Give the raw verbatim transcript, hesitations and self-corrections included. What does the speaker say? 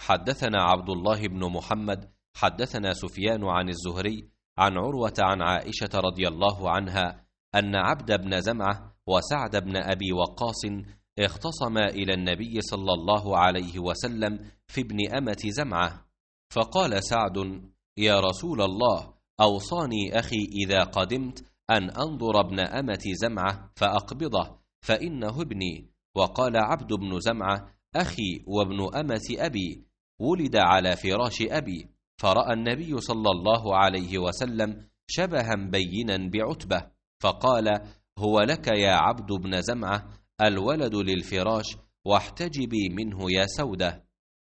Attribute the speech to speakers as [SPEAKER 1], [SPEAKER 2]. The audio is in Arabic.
[SPEAKER 1] حدثنا عبد الله بن محمد حدثنا سفيان عن الزهري عن عروة عن عائشة رضي الله عنها أن عبد بن زمعة وسعد بن أبي وقاص اختصما إلى النبي صلى الله عليه وسلم في ابن أمة زمعة، فقال سعد: يا رسول الله، أوصاني أخي إذا قدمت أن أنظر ابن أمة زمعة فأقبضه فإنه ابني. وقال عبد بن زمعة: أخي وابن أمة أبي، ولد على فراش أبي. فرأى النبي صلى الله عليه وسلم شبها بينا بعتبة، فقال: هو لك يا عبد بن زمعة، الولد للفراش، واحتجبي منه يا سودة.